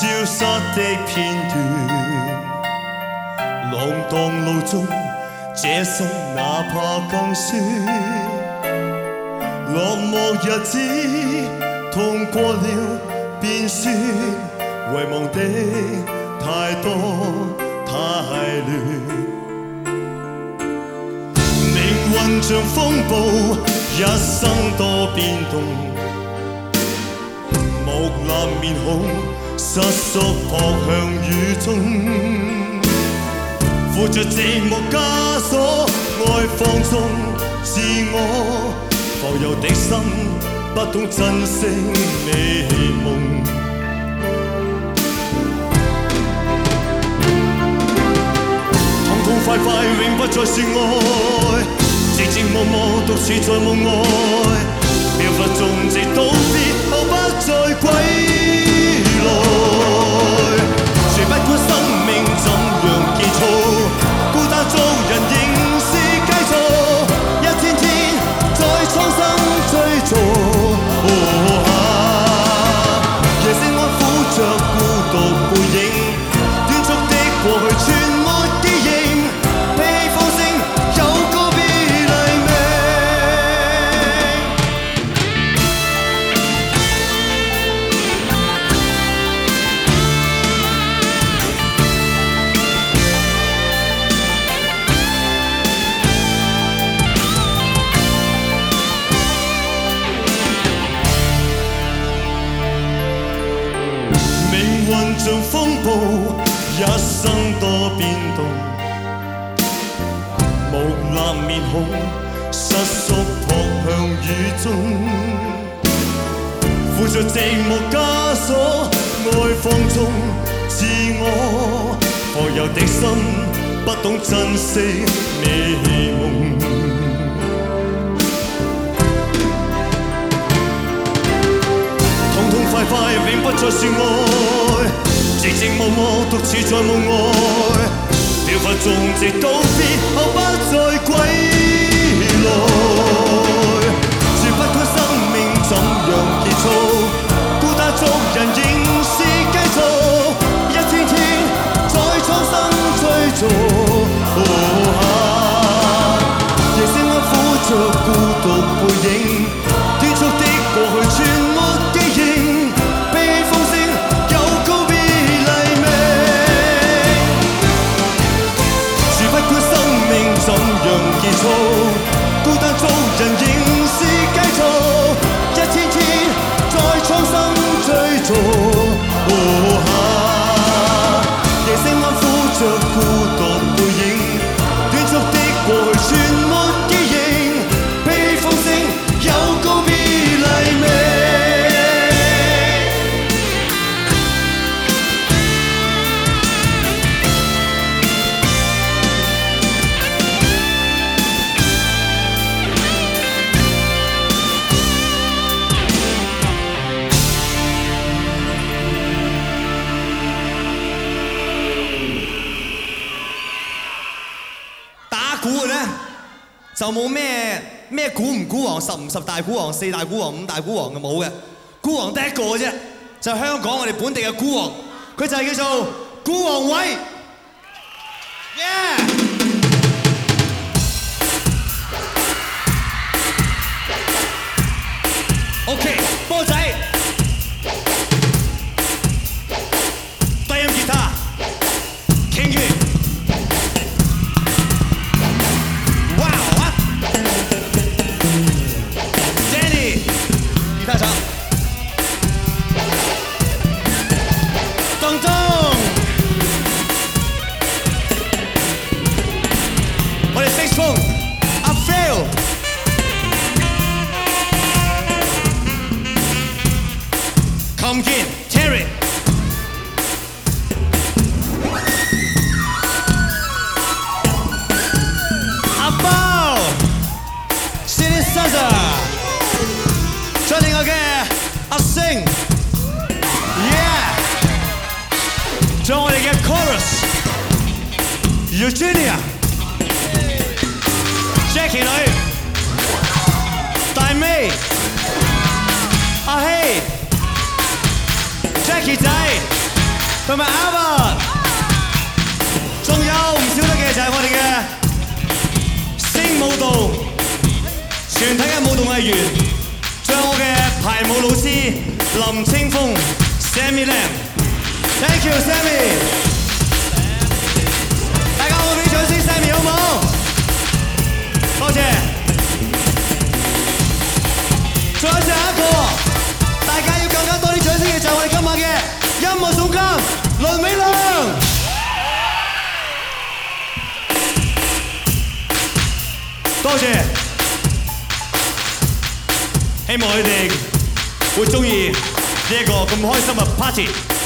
消失的片段，浪荡路中，這生哪怕更酸。落寞日子，痛過了便算，遺忘的太多太亂。命運像風暴，一生多變動，木訥面孔。 失縮撲向雨中，負着寂寞枷鎖，愛放縱自我，浮游的心不懂珍惜美夢。痛痛快快永不再是愛，寂寂寞寞獨處在夢外，飄忽中直道別後不再歸。 誰不管生命怎樣結束，孤單做人仍是繼續，一天天在蒼生追逐。夜色安撫着孤獨背影，斷續的過去全沒記憶，被放聲有個別黎明。像風暴，一生多變動，木訥面孔，失縮撲向雨中，負着寂寞枷鎖，愛放縱自我，何由的心不懂珍惜美夢。 痛痛快快永不再是愛，寂寂寞寞獨處在夢外，飄忽中直到別後不再歸來。絕不管生命怎樣結束，孤單做人仍是繼續，一天天在蒼生追逐。夜色安撫着孤獨背影，斷續的過去全沒。 怎樣結束？孤單做人仍是繼續，一天天在蒼生追逐。夜色安撫着孤獨背影，斷續的過去全沒記憶，被放聲有告別黎明。 就冇咩鼓唔鼓王，10唔10大鼓王，4大鼓王，5大鼓王嘅冇嘅，鼓王得一個啫，就係香港我哋本地嘅鼓王，佢就係叫做鼓王偉。Yeah！ OK， 波仔，低音吉他，傾住。 吉他手，東東，我哋 saxophone， 阿 Phil， 琴鍵 Terry， 阿包 ，synthesizer。 再另外嘅阿星 ，Yeah， 仲有我哋嘅 Chorus，Eugenia，Jackie 女，大妹，阿希 ，Jackie 仔同埋 Albert， 仲有唔少得嘅就係我哋嘅星舞蹈全體嘅舞蹈藝員，仲有我嘅排舞老師林清峰 Sammy Lam。Thank you Sammy， 大家可唔可以俾掌聲 Sammy 好唔好？多謝。仲有最後一個，大家要更加多啲掌聲嘅就係我哋今晚嘅音樂總監倫永亮。多謝，希望你哋會鍾意呢一個咁開心嘅 party。